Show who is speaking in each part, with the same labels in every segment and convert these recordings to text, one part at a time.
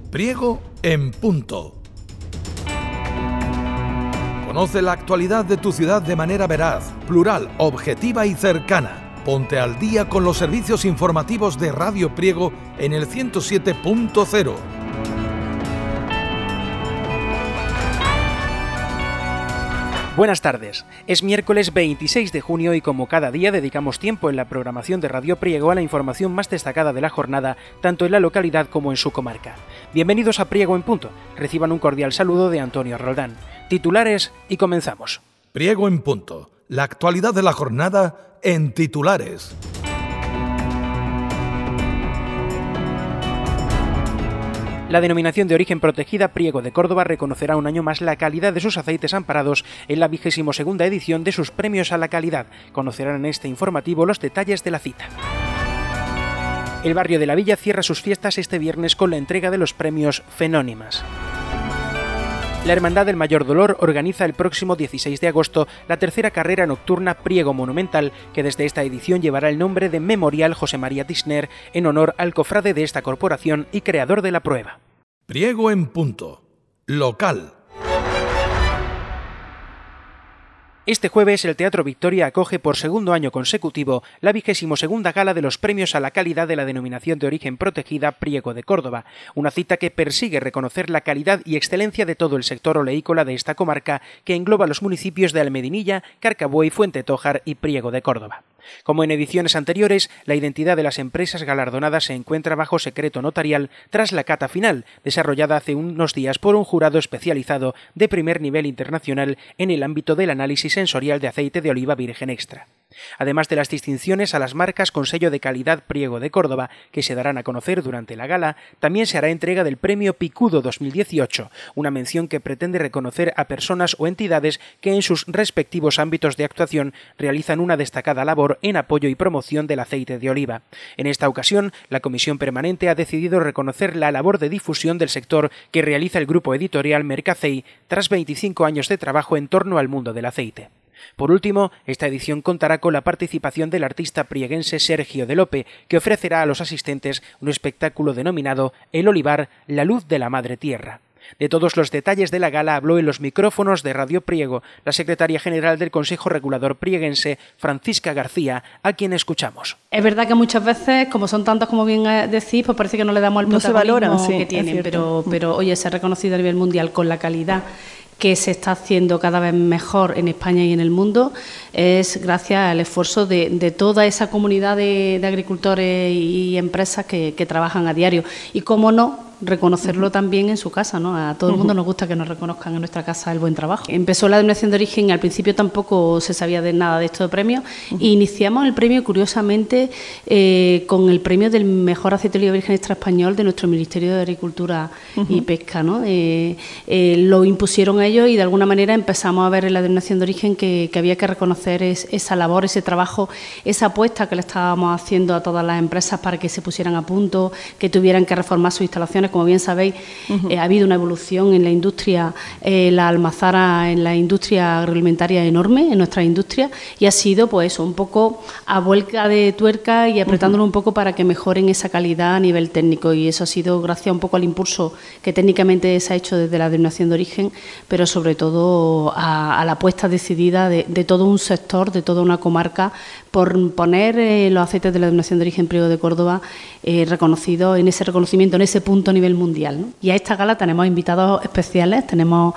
Speaker 1: Priego en Punto. Conoce la actualidad de tu ciudad de manera veraz, plural, objetiva y cercana. Ponte al día con los servicios informativos de Radio Priego en el 107.0.
Speaker 2: Buenas tardes. Es miércoles 26 de junio y como cada día dedicamos tiempo en la programación de Radio Priego a la información más destacada de la jornada, tanto en la localidad como en su comarca. Bienvenidos a Priego en Punto. Reciban un cordial saludo de Antonio Roldán. Titulares y comenzamos.
Speaker 1: Priego en Punto. La actualidad de la jornada en titulares.
Speaker 2: La denominación de origen protegida Priego de Córdoba reconocerá un año más la calidad de sus aceites amparados en la 22ª edición de sus premios a la calidad. Conocerán en este informativo los detalles de la cita. El barrio de la Villa cierra sus fiestas este viernes con la entrega de los premios Fenónimas. La Hermandad del Mayor Dolor organiza el próximo 16 de agosto la tercera carrera nocturna Priego Monumental, que desde esta edición llevará el nombre de Memorial José María Tisner, en honor al cofrade de esta corporación y creador de la prueba.
Speaker 1: Priego en Punto. Local.
Speaker 2: Este jueves el Teatro Victoria acoge por segundo año consecutivo la 22ª gala de los premios a la calidad de la denominación de origen protegida Priego de Córdoba, una cita que persigue reconocer la calidad y excelencia de todo el sector oleícola de esta comarca que engloba los municipios de Almedinilla, Carcabuey, Fuentetójar y Priego de Córdoba. Como en ediciones anteriores, la identidad de las empresas galardonadas se encuentra bajo secreto notarial tras la cata final, desarrollada hace unos días por un jurado especializado de primer nivel internacional en el ámbito del análisis sensorial de aceite de oliva virgen extra. Además de las distinciones a las marcas con sello de calidad Priego de Córdoba, que se darán a conocer durante la gala, también se hará entrega del Premio Picudo 2018, una mención que pretende reconocer a personas o entidades que en sus respectivos ámbitos de actuación realizan una destacada labor en apoyo y promoción del aceite de oliva. En esta ocasión, la Comisión Permanente ha decidido reconocer la labor de difusión del sector que realiza el grupo editorial Mercacei tras 25 años de trabajo en torno al mundo del aceite. Por último, esta edición contará con la participación del artista prieguense Sergio de Lope, que ofrecerá a los asistentes un espectáculo denominado El Olivar, la luz de la Madre Tierra. De todos los detalles de la gala habló en los micrófonos de Radio Priego la secretaria general del Consejo Regulador prieguense, Francisca García, a quien escuchamos.
Speaker 3: Es verdad que muchas veces, como son tantas como bien decís, pues parece que no le damos el protagonismo que tienen, pero oye, ser reconocido a nivel mundial con la calidad que se está haciendo cada vez mejor en España y en el mundo es gracias al esfuerzo de toda esa comunidad de agricultores y empresas que trabajan a diario. Y cómo no, reconocerlo también en su casa, ¿no? A todo el mundo nos gusta que nos reconozcan en nuestra casa el buen trabajo. Empezó la denominación de origen y al principio tampoco se sabía de nada de esto de premios e iniciamos el premio curiosamente con el premio del mejor aceite de oliva virgen extra español de nuestro Ministerio de Agricultura y Pesca, ¿no? Lo impusieron ellos y de alguna manera empezamos a ver en la denominación de origen que había que reconocer esa labor, ese trabajo, esa apuesta que le estábamos haciendo a todas las empresas para que se pusieran a punto, que tuvieran que reformar sus instalaciones. Como bien sabéis, ha habido una evolución en la industria, la almazara en la industria agroalimentaria enorme, en nuestra industria, y ha sido pues eso, un poco a vuelta de tuerca y apretándolo un poco para que mejoren esa calidad a nivel técnico, y eso ha sido gracias un poco al impulso que técnicamente se ha hecho desde la denominación de origen, pero sobre todo a la apuesta decidida de todo un sector, de toda una comarca, por poner los aceites de la denominación de origen Priego de Córdoba reconocidos en ese reconocimiento, en ese punto a nivel mundial, ¿no? Y a esta gala tenemos invitados especiales, tenemos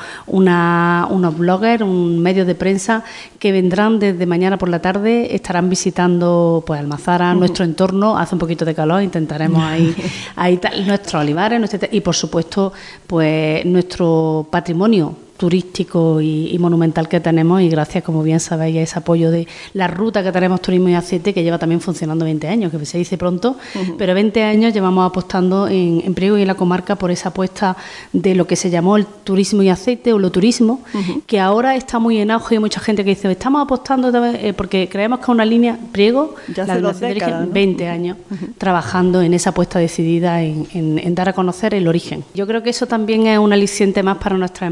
Speaker 3: unos bloggers, un medio de prensa que vendrán desde mañana por la tarde, estarán visitando pues Almazara, nuestro entorno, hace un poquito de calor, intentaremos ahí nuestros olivares, y por supuesto pues nuestro patrimonio turístico y monumental que tenemos, y gracias, como bien sabéis, a ese apoyo de la ruta que tenemos Turismo y Aceite, que lleva también funcionando 20 años, que se dice pronto, pero 20 años llevamos apostando en Priego y en la comarca por esa apuesta de lo que se llamó el turismo y aceite o lo turismo, que ahora está muy en auge y hay mucha gente que dice, estamos apostando porque creemos que es una línea Priego, ya la hace 2 décadas, ¿no? 20 años trabajando en esa apuesta decidida en dar a conocer el origen. Yo creo que eso también es un aliciente más para nuestras empresas,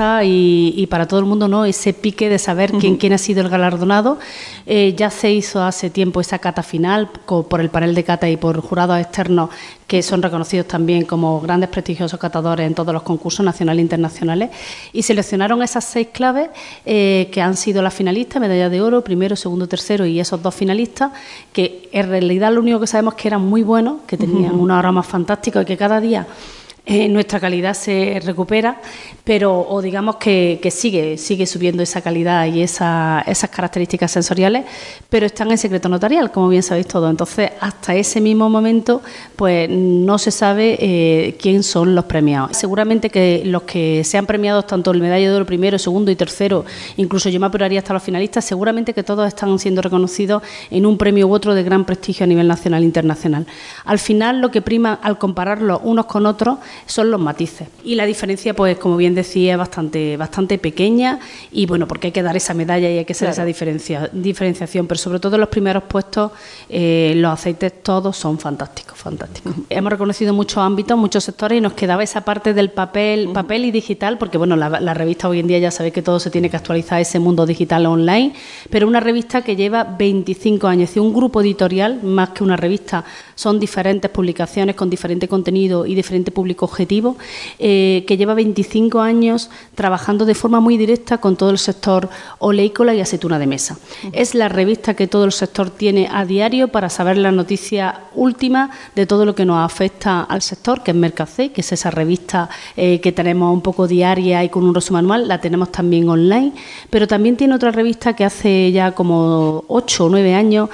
Speaker 3: sorpresa y para todo el mundo, ¿no?, ese pique de saber quién ha sido el galardonado. Ya se hizo hace tiempo esa cata final por el panel de cata y por jurados externos que son reconocidos también como grandes prestigiosos catadores en todos los concursos nacionales e internacionales, y seleccionaron esas 6 claves que han sido las finalistas, medalla de oro, primero, segundo, tercero, y esos 2 finalistas, que en realidad lo único que sabemos es que eran muy buenos, que tenían unos aromas fantásticos y que cada día nuestra calidad se recupera, pero digamos que sigue subiendo esa calidad y esas características sensoriales, pero están en secreto notarial, como bien sabéis todos. Entonces, hasta ese mismo momento, pues no se sabe quién son los premiados. Seguramente que los que sean premiados, tanto el medalla de oro primero, segundo y tercero, incluso yo me apuraría hasta los finalistas, seguramente que todos están siendo reconocidos en un premio u otro de gran prestigio a nivel nacional e internacional. Al final, lo que prima al compararlos unos con otros son los matices. Y la diferencia, pues como bien decía, es bastante pequeña, y bueno, porque hay que dar esa medalla y hay que hacer esa diferenciación, pero sobre todo en los primeros puestos los aceites todos son fantásticos. Hemos reconocido muchos ámbitos, muchos sectores, y nos quedaba esa parte del papel y digital, porque bueno, la revista hoy en día ya sabéis que todo se tiene que actualizar a ese mundo digital online, pero una revista que lleva 25 años, es decir, un grupo editorial más que una revista, son diferentes publicaciones con diferente contenido y diferente público objetivo, que lleva 25 años trabajando de forma muy directa con todo el sector oleícola y aceituna de mesa. Es la revista que todo el sector tiene a diario para saber la noticia última de todo lo que nos afecta al sector, que es Mercacé, que es esa revista que tenemos un poco diaria y con un resumen anual, la tenemos también online, pero también tiene otra revista que hace ya como 8 o 9 años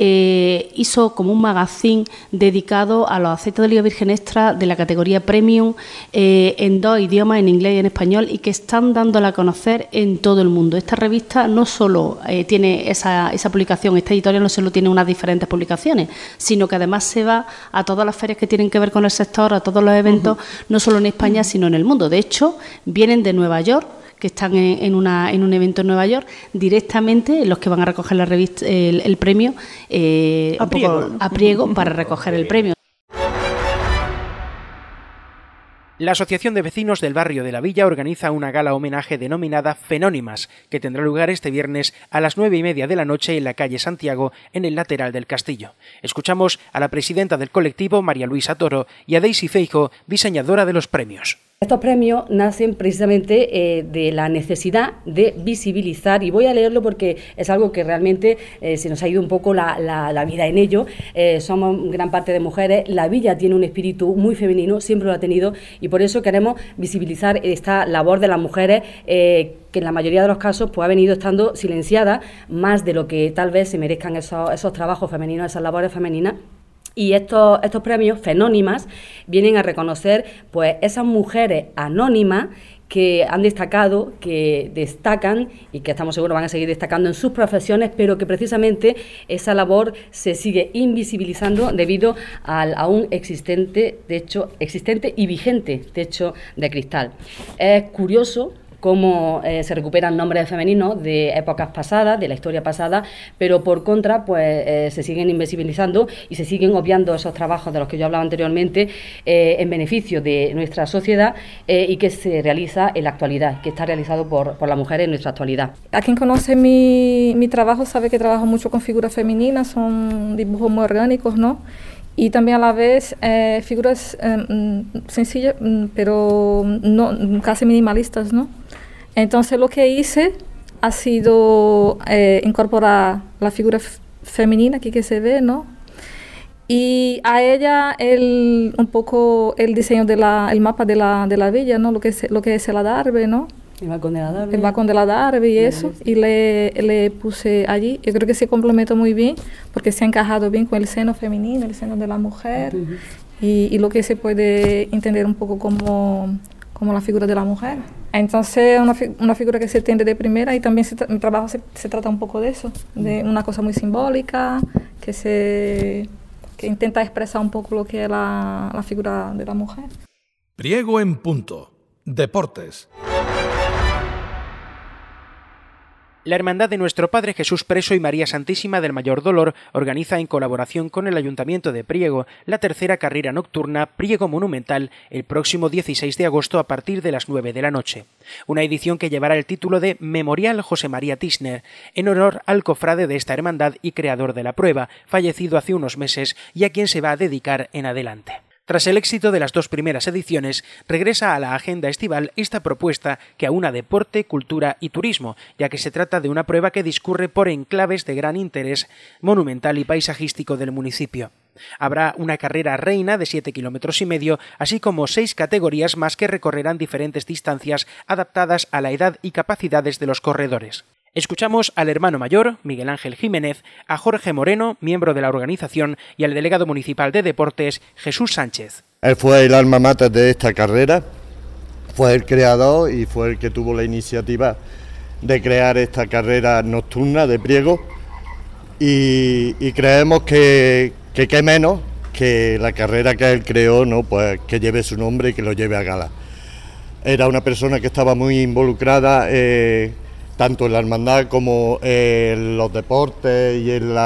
Speaker 3: hizo como un magazine dedicado a los aceites de oliva virgen extra de la categoría premium en 2 idiomas, en inglés y en español, y que están dándola a conocer en todo el mundo. Esta revista no solo tiene esa publicación, esta editorial no solo tiene unas diferentes publicaciones, sino que además se va a todas las ferias que tienen que ver con el sector, a todos los eventos, no solo en España, sino en el mundo. De hecho, vienen de Nueva York, que están en un evento en Nueva York, directamente los que van a recoger la revista, el premio, a priego para recoger el premio.
Speaker 2: La Asociación de Vecinos del Barrio de la Villa organiza una gala homenaje denominada Fenónimas, que tendrá lugar este viernes a las 9:30 de la noche en la calle Santiago, en el lateral del castillo. Escuchamos a la presidenta del colectivo, María Luisa Toro, y a Daisy Feijo, diseñadora de los premios.
Speaker 4: Estos premios nacen precisamente de la necesidad de visibilizar, y voy a leerlo porque es algo que realmente se nos ha ido un poco la vida en ello. Somos gran parte de mujeres, la villa tiene un espíritu muy femenino, siempre lo ha tenido, y por eso queremos visibilizar esta labor de las mujeres que en la mayoría de los casos pues ha venido estando silenciada más de lo que tal vez se merezcan esos trabajos femeninos, esas labores femeninas. Y estos premios Fenónimas vienen a reconocer pues esas mujeres anónimas que han destacado, que destacan y que estamos seguros van a seguir destacando en sus profesiones, pero que precisamente esa labor se sigue invisibilizando debido al aún existente y vigente techo de cristal. Es curioso cómo se recuperan nombres femeninos de épocas pasadas, de la historia pasada, pero por contra pues se siguen invisibilizando y se siguen obviando esos trabajos de los que yo hablaba anteriormente en beneficio de nuestra sociedad y que se realiza en la actualidad, que está realizado por las mujeres en nuestra actualidad.
Speaker 5: A quien conoce mi trabajo sabe que trabajo mucho con figuras femeninas, son dibujos muy orgánicos, ¿no? Y también a la vez figuras sencillas, pero no, casi minimalistas, ¿no? Entonces lo que hice ha sido incorporar la figura femenina aquí que se ve, ¿no? Y a ella un poco el diseño el mapa de la villa, ¿no? Lo que es el adarve, ¿no?
Speaker 4: El balcón de la Darbe.
Speaker 5: El balcón de la Darbe y eso. Y le puse allí. Yo creo que se complementó muy bien porque se ha encajado bien con el seno femenino, el seno de la mujer. Y lo que se puede entender un poco como la figura de la mujer. Entonces, una figura que se entiende de primera, y también mi trabajo se trata un poco de eso, de una cosa muy simbólica, que intenta expresar un poco lo que es la figura de la mujer.
Speaker 1: Priego en punto. Deportes.
Speaker 2: La Hermandad de Nuestro Padre Jesús Preso y María Santísima del Mayor Dolor organiza en colaboración con el Ayuntamiento de Priego la tercera carrera nocturna Priego Monumental el próximo 16 de agosto a partir de las 9 de la noche. Una edición que llevará el título de Memorial José María Tisner, en honor al cofrade de esta hermandad y creador de la prueba, fallecido hace unos meses y a quien se va a dedicar en adelante. Tras el éxito de las dos primeras ediciones, regresa a la agenda estival esta propuesta que aúna deporte, cultura y turismo, ya que se trata de una prueba que discurre por enclaves de gran interés monumental y paisajístico del municipio. Habrá una carrera reina de 7,5 kilómetros, así como 6 categorías más que recorrerán diferentes distancias adaptadas a la edad y capacidades de los corredores. Escuchamos al hermano mayor, Miguel Ángel Jiménez, a Jorge Moreno, miembro de la organización, y al delegado municipal de deportes, Jesús Sánchez.
Speaker 6: Él fue el alma mater de esta carrera, fue el creador y fue el que tuvo la iniciativa de crear esta carrera nocturna de Priego y creemos que qué menos que la carrera que él creó, ¿no? Pues que lleve su nombre y que lo lleve a gala. Era una persona que estaba muy involucrada tanto en la hermandad como en los deportes y en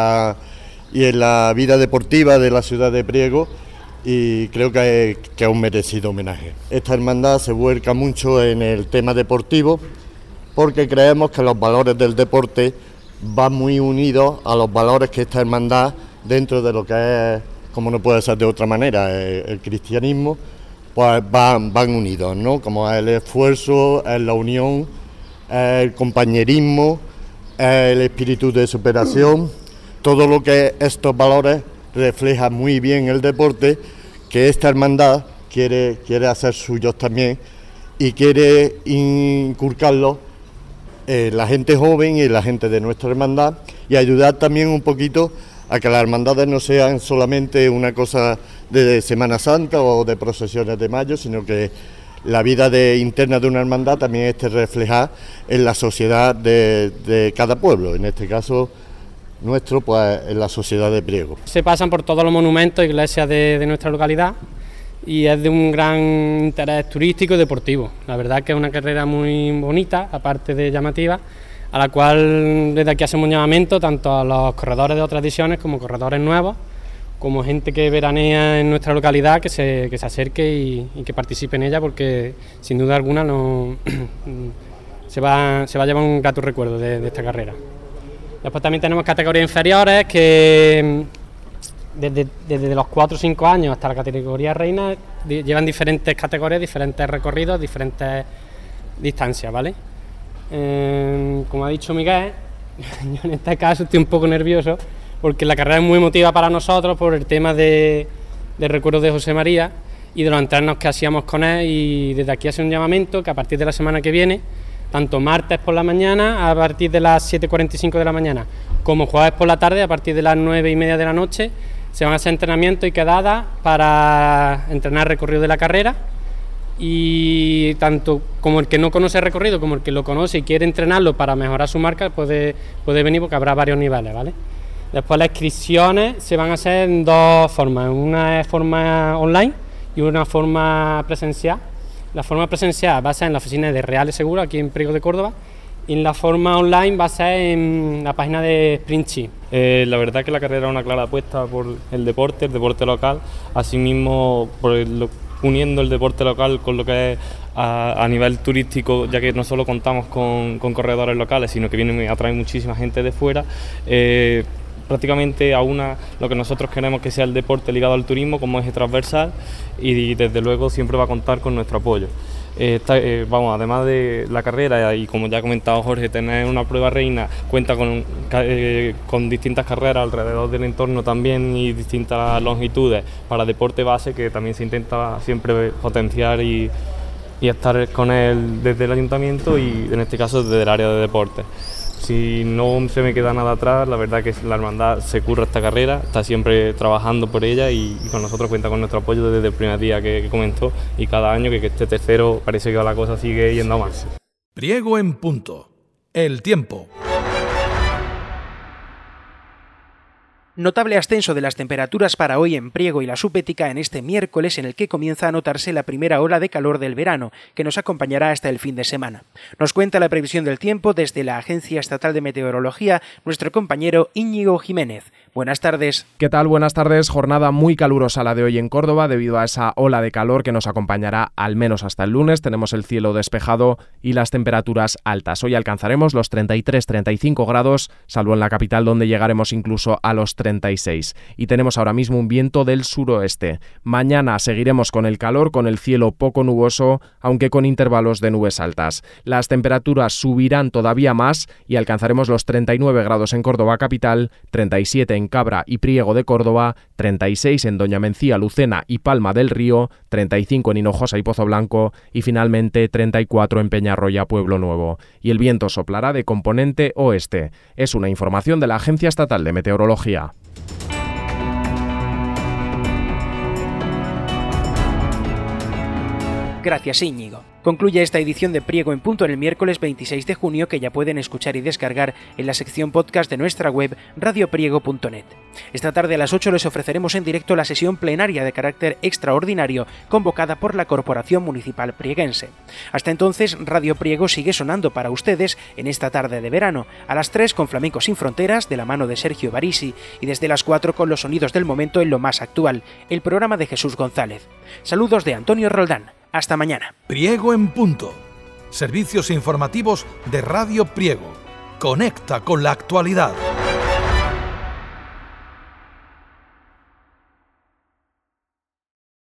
Speaker 6: la vida deportiva de la ciudad de Priego, y creo que es un merecido homenaje. Esta hermandad se vuelca mucho en el tema deportivo porque creemos que los valores del deporte van muy unidos a los valores que esta hermandad, dentro de lo que es, como no puede ser de otra manera, el cristianismo, pues van unidos, ¿no? Como es el esfuerzo, es la unión, el compañerismo, el espíritu de superación, todo lo que estos valores refleja muy bien el deporte, que esta hermandad quiere hacer suyos también y quiere inculcarlos en la gente joven y en la gente de nuestra hermandad, y ayudar también un poquito a que las hermandades no sean solamente una cosa de Semana Santa o de procesiones de mayo, sino que la vida interna de una hermandad también esté reflejada en la sociedad de cada pueblo, en este caso nuestro, pues en la sociedad de Priego.
Speaker 7: Se pasan por todos los monumentos e iglesias de nuestra localidad y es de un gran interés turístico y deportivo. La verdad que es una carrera muy bonita, aparte de llamativa, a la cual desde aquí hacemos un llamamiento tanto a los corredores de otras ediciones como corredores nuevos, como gente que veranea en nuestra localidad, que se acerque y que participe en ella, porque sin duda alguna se va a llevar un grato recuerdo de esta carrera. Después también tenemos categorías inferiores que desde los 4 o 5 años hasta la categoría reina llevan diferentes categorías, diferentes recorridos, diferentes distancias, ¿vale? Como ha dicho Miguel, yo en este caso estoy un poco nervioso porque la carrera es muy emotiva para nosotros por el tema de recuerdos de José María y de los entrenos que hacíamos con él, y desde aquí hace un llamamiento que a partir de la semana que viene, tanto martes por la mañana a partir de las 7:45 de la mañana como jueves por la tarde a partir de las 9:30 de la noche, se van a hacer entrenamientos y quedadas para entrenar el recorrido de la carrera, y tanto como el que no conoce el recorrido como el que lo conoce y quiere entrenarlo para mejorar su marca puede venir, porque habrá varios niveles, ¿vale? Después las inscripciones se van a hacer en dos formas, una es forma online y una forma presencial. La forma presencial va a ser en la oficina de Reales Seguros, aquí en Priego de Córdoba, y en la forma online va a ser en la página de Sprintchi.
Speaker 8: La verdad que la carrera es una clara apuesta por el deporte local, asimismo uniendo el deporte local con lo que es a nivel turístico, ya que no solo contamos con corredores locales, sino que vienen a traer muchísima gente de fuera. Prácticamente aúna lo que nosotros queremos que sea el deporte ligado al turismo como eje transversal, y desde luego siempre va a contar con nuestro apoyo. Además de la carrera, y como ya ha comentado Jorge, tener una prueba reina, cuenta con distintas carreras alrededor del entorno también y distintas longitudes para deporte base, que también se intenta siempre potenciar y estar con él desde el ayuntamiento y en este caso desde el área de deporte. Si no se me queda nada atrás, la verdad que la hermandad se curra esta carrera, está siempre trabajando por ella y con nosotros cuenta con nuestro apoyo desde el primer día que comenzó, y cada año que este tercero parece que la cosa sigue yendo a más.
Speaker 1: Priego en punto. El tiempo.
Speaker 2: Notable ascenso de las temperaturas para hoy en Priego y la Subética en este miércoles, en el que comienza a notarse la primera ola de calor del verano, que nos acompañará hasta el fin de semana. Nos cuenta la previsión del tiempo desde la Agencia Estatal de Meteorología nuestro compañero Íñigo Jiménez. Buenas tardes.
Speaker 9: ¿Qué tal? Buenas tardes. Jornada muy calurosa la de hoy en Córdoba debido a esa ola de calor que nos acompañará al menos hasta el lunes. Tenemos el cielo despejado y las temperaturas altas. Hoy alcanzaremos los 33-35 grados, salvo en la capital donde llegaremos incluso a los 36. Y tenemos ahora mismo un viento del suroeste. Mañana seguiremos con el calor, con el cielo poco nuboso, aunque con intervalos de nubes altas. Las temperaturas subirán todavía más y alcanzaremos los 39 grados en Córdoba capital, 37 en Cabra y Priego de Córdoba, 36 en Doña Mencía, Lucena y Palma del Río, 35 en Hinojosa y Pozo Blanco y finalmente 34 en Peñarroya, Pueblo Nuevo. Y el viento soplará de componente oeste. Es una información de la Agencia Estatal de Meteorología.
Speaker 2: Gracias, Íñigo. Concluye esta edición de Priego en Punto en el miércoles 26 de junio, que ya pueden escuchar y descargar en la sección podcast de nuestra web radiopriego.net. Esta tarde a las 8 les ofreceremos en directo la sesión plenaria de carácter extraordinario convocada por la Corporación Municipal Prieguense. Hasta entonces, Radio Priego sigue sonando para ustedes en esta tarde de verano, a las 3 con Flamenco Sin Fronteras, de la mano de Sergio Barisi, y desde las 4 con los sonidos del momento en lo más actual, el programa de Jesús González. Saludos de Antonio Roldán. Hasta mañana.
Speaker 1: Priego en Punto. Servicios informativos de Radio Priego. Conecta con la actualidad.